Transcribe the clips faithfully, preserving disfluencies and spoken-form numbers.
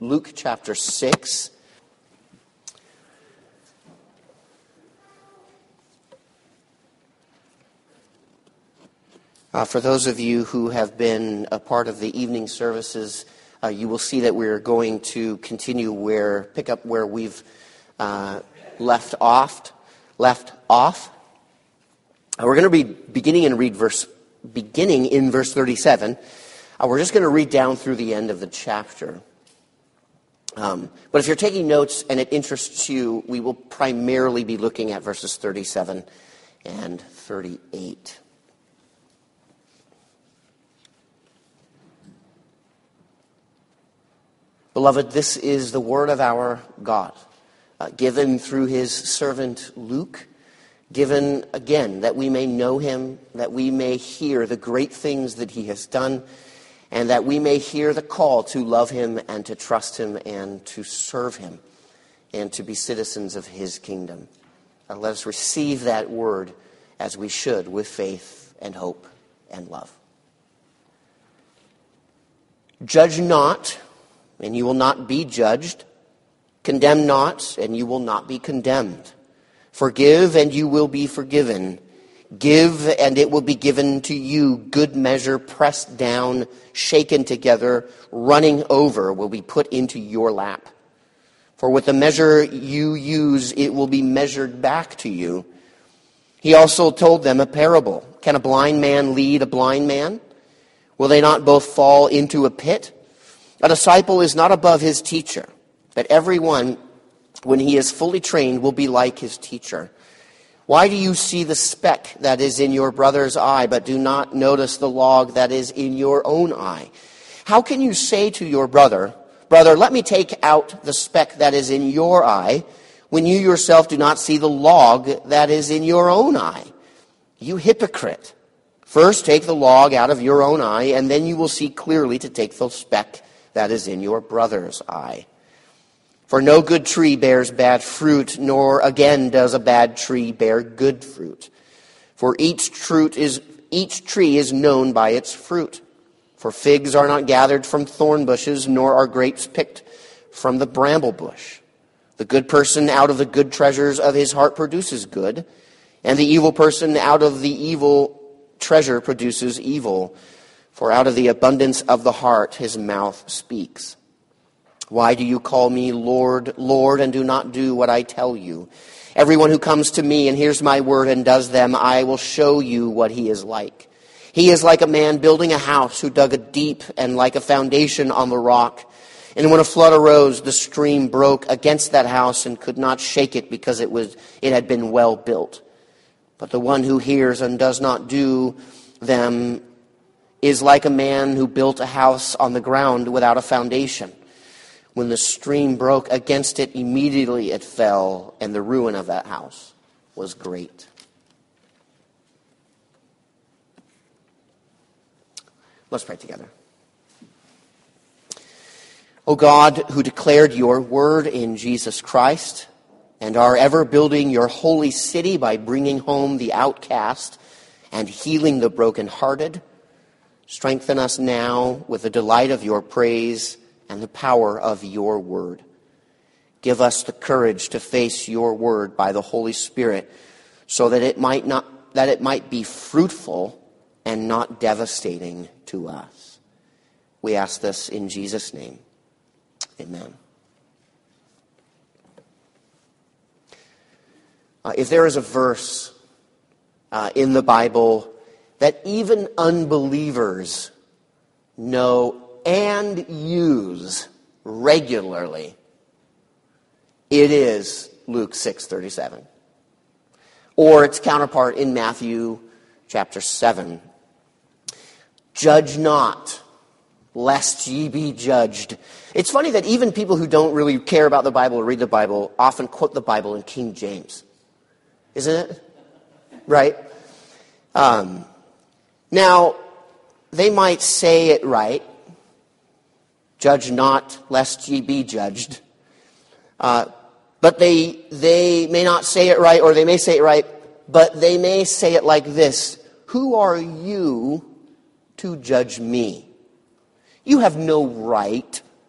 Luke chapter six. Uh, for those of you who have been a part of the evening services, uh, you will see that we're going to continue where, pick up where we've uh, left off. Left off. Uh, we're going to be beginning and read verse, beginning in verse thirty-seven. Uh, we're just going to read down through the end of the chapter. Um, but if you're taking notes and it interests you, we will primarily be looking at verses thirty-seven and thirty-eight. Beloved, this is the word of our God, uh, given through his servant Luke, given again that we may know him, that we may hear the great things that he has done, and that we may hear the call to love him and to trust him and to serve him and to be citizens of his kingdom. Uh, let us receive that word as we should with faith and hope and love. Judge not, and you will not be judged. Condemn not, and you will not be condemned. Forgive, and you will be forgiven. Give, and it will be given to you. Good measure, pressed down, shaken together, running over, will be put into your lap. For with the measure you use, it will be measured back to you. He also told them a parable. Can a blind man lead a blind man? Will they not both fall into a pit? A disciple is not above his teacher, but everyone, when he is fully trained, will be like his teacher. Why do you see the speck that is in your brother's eye, but do not notice the log that is in your own eye? How can you say to your brother, Brother, let me take out the speck that is in your eye, when you yourself do not see the log that is in your own eye? You hypocrite! First take the log out of your own eye, and then you will see clearly to take the speck that is in your brother's eye. For no good tree bears bad fruit, nor again does a bad tree bear good fruit. For each fruit is each tree is known by its fruit. For figs are not gathered from thorn bushes, nor are grapes picked from the bramble bush. The good person out of the good treasures of his heart produces good, and the evil person out of the evil treasure produces evil. For out of the abundance of the heart his mouth speaks. Why do you call me Lord, Lord, and do not do what I tell you? Everyone who comes to me and hears my word and does them, I will show you what he is like. He is like a man building a house who dug a deep and like a foundation on the rock. And when a flood arose, the stream broke against that house and could not shake it because it was it had been well built. But the one who hears and does not do them is like a man who built a house on the ground without a foundation. When the stream broke against it, immediately it fell, and the ruin of that house was great. Let's pray together. O God, who declared your word in Jesus Christ, and are ever building your holy city by bringing home the outcast and healing the brokenhearted, strengthen us now with the delight of your praise and the power of your word. Give us the courage to face your word by the Holy Spirit, so that it might not that it might be fruitful and not devastating to us. We ask this in Jesus' name. Amen. Uh, if there is a verse uh, in the Bible that even unbelievers know and use regularly, it is Luke six thirty-seven. Or its counterpart in Matthew chapter seven. Judge not, lest ye be judged. It's funny that even people who don't really care about the Bible or read the Bible often quote the Bible in King James. Isn't it? Right? Um, now, they might say it right. Judge not, lest ye be judged. Uh, but they they may not say it right, or they may say it right, but they may say it like this: who are you to judge me? You have no right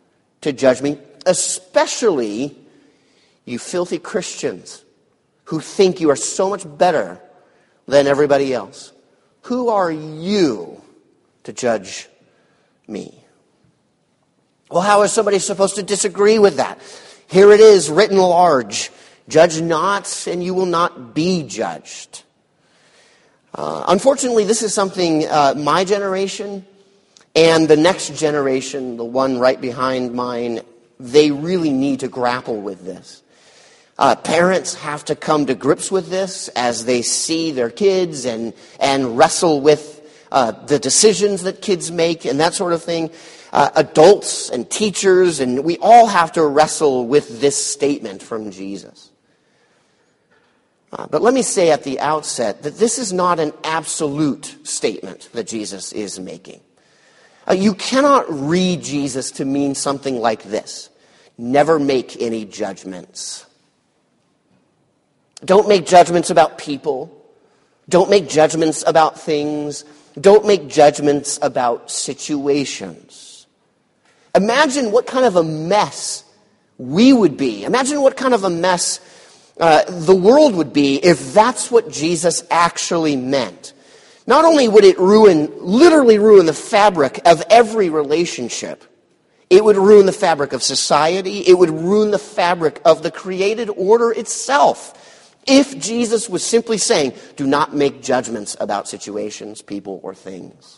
to judge me, especially you filthy Christians who think you are so much better than everybody else. Who are you to judge me? Well, how is somebody supposed to disagree with that? Here it is, written large. Judge not, and you will not be judged. Uh, unfortunately, this is something uh, my generation and the next generation, the one right behind mine, they really need to grapple with this. Uh, parents have to come to grips with this as they see their kids and, and wrestle with uh, the decisions that kids make and that sort of thing. Uh, adults and teachers, and we all have to wrestle with this statement from Jesus. Uh, but let me say at the outset that this is not an absolute statement that Jesus is making. Uh, you cannot read Jesus to mean something like this: never make any judgments. Don't make judgments about people. Don't make judgments about things. Don't make judgments about situations. Imagine what kind of a mess we would be. Imagine what kind of a mess uh, the world would be if that's what Jesus actually meant. Not only would it ruin, literally ruin the fabric of every relationship, it would ruin the fabric of society, it would ruin the fabric of the created order itself. If Jesus was simply saying, do not make judgments about situations, people, or things.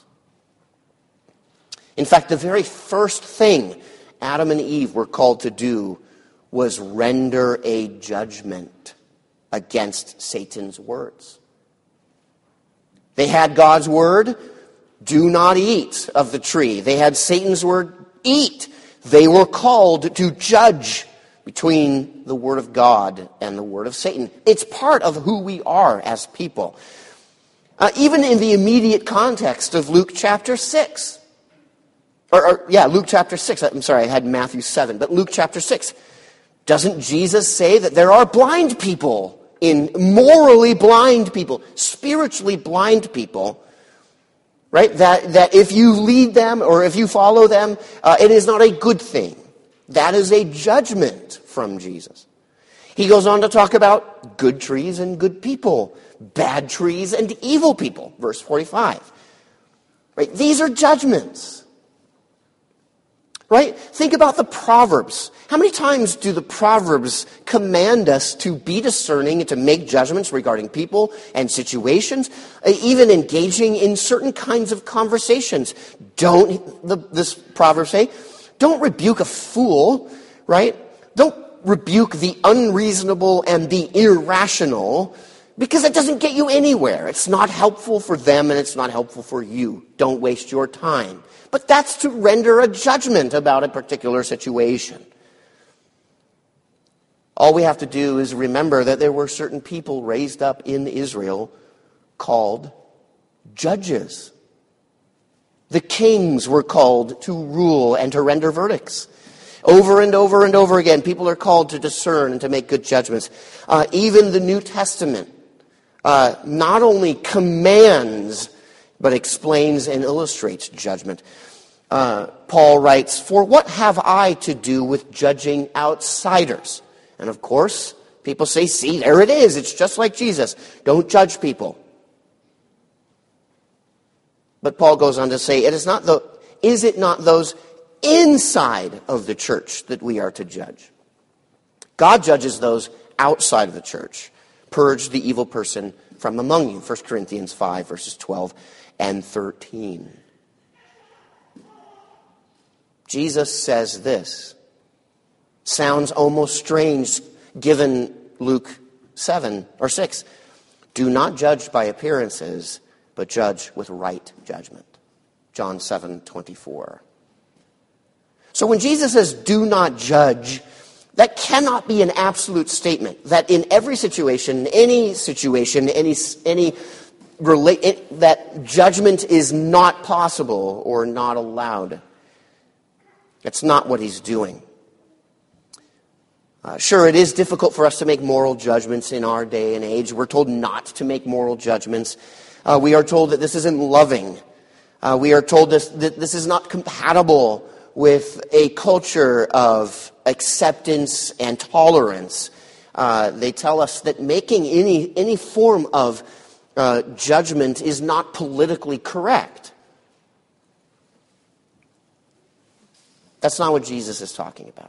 In fact, the very first thing Adam and Eve were called to do was render a judgment against Satan's words. They had God's word, do not eat of the tree. They had Satan's word, eat. They were called to judge between the word of God and the word of Satan. It's part of who we are as people. Uh, even in the immediate context of Luke chapter six. Or, or, yeah, Luke chapter six. I'm sorry, I had Matthew seven. But Luke chapter six. Doesn't Jesus say that there are blind people, in morally blind people, spiritually blind people, right? That, that if you lead them or if you follow them, uh, it is not a good thing. That is a judgment from Jesus. He goes on to talk about good trees and good people, bad trees and evil people, verse forty-five. Right? These are judgments. Right? Think about the Proverbs. How many times do the Proverbs command us to be discerning and to make judgments regarding people and situations, even engaging in certain kinds of conversations? Don't, the, this Proverb say, don't rebuke a fool, right? Don't rebuke the unreasonable and the irrational, because it doesn't get you anywhere. It's not helpful for them and it's not helpful for you. Don't waste your time. But that's to render a judgment about a particular situation. All we have to do is remember that there were certain people raised up in Israel called judges. The kings were called to rule and to render verdicts. Over and over and over again, people are called to discern and to make good judgments. Uh, even the New Testament uh, not only commands, but explains and illustrates judgment. Uh, Paul writes, "For what have I to do with judging outsiders?" And of course, people say, see, there it is. It's just like Jesus. Don't judge people. But Paul goes on to say, it is not the, is it not those inside of the church that we are to judge? God judges those outside of the church. Purge the evil person from among you. First Corinthians five, verses twelve and thirteen. Jesus says this. Sounds almost strange given Luke seven or six. Do not judge by appearances, but judge with right judgment. John seven twenty-four. So when Jesus says, do not judge, that cannot be an absolute statement. That in every situation, any situation, any, any relate, that judgment is not possible or not allowed. That's not what he's doing. Uh, sure, it is difficult for us to make moral judgments in our day and age. We're told not to make moral judgments. Uh, we are told that this isn't loving. Uh, we are told this, that this is not compatible with a culture of acceptance and tolerance. Uh, they tell us that making any, any form of uh, judgment is not politically correct. That's not what Jesus is talking about.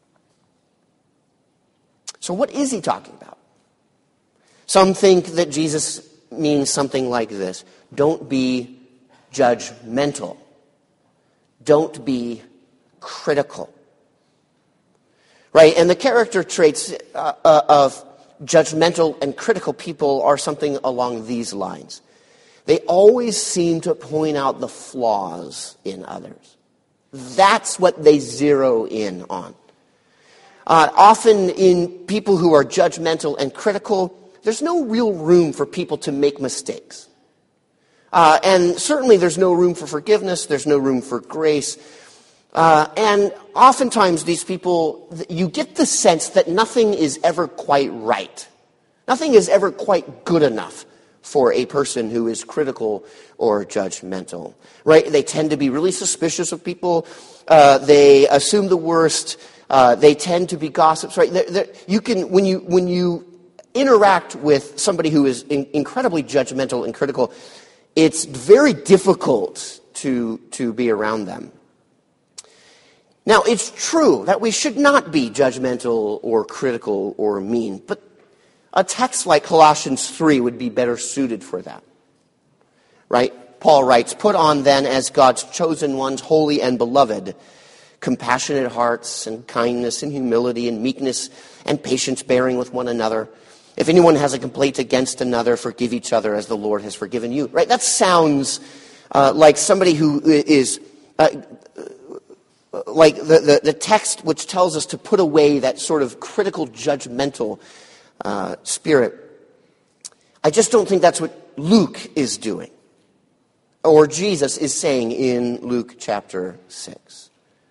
So what is he talking about? Some think that Jesus means something like this. Don't be judgmental. Don't be critical. Right? And the character traits uh, uh, of judgmental and critical people are something along these lines. They always seem to point out the flaws in others. That's what they zero in on. Uh, often in people who are judgmental and critical, there's no real room for people to make mistakes. Uh, and certainly there's no room for forgiveness, there's no room for grace. Uh, and oftentimes these people, you get the sense that nothing is ever quite right. Nothing is ever quite good enough for a person who is critical or judgmental. Right? They tend to be really suspicious of people. Uh, they assume the worst. Uh, they tend to be gossips. Right? They're, they're, you can when you when you interact with somebody who is in, incredibly judgmental and critical, it's very difficult to to be around them. Now, it's true that we should not be judgmental or critical or mean, but a text like Colossians three would be better suited for that. Right? Paul writes, "Put on then as God's chosen ones, holy and beloved, compassionate hearts and kindness and humility and meekness and patience, bearing with one another. If anyone has a complaint against another, forgive each other as the Lord has forgiven you." Right? That sounds uh, like somebody who is... Uh, like the, the, the text which tells us to put away that sort of critical, judgmental uh, spirit. I just don't think that's what Luke is doing, or Jesus is saying in Luke chapter six.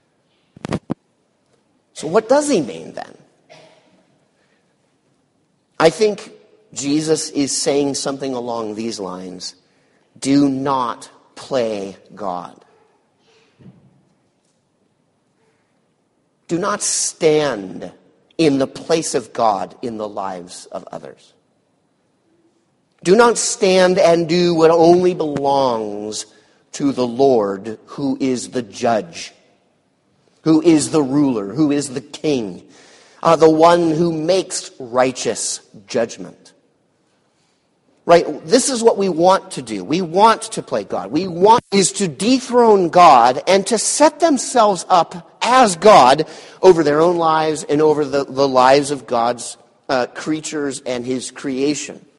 So what does he mean then? I think Jesus is saying something along these lines. Do not play God. Do not stand in the place of God in the lives of others. Do not stand and do what only belongs to the Lord, who is the judge, who is the ruler, who is the king, uh, the one who makes righteous judgment. Right? This is what we want to do. We want to play God. We want is to dethrone God and to set themselves up as God over their own lives and over the, the lives of God's uh, creatures and his creation.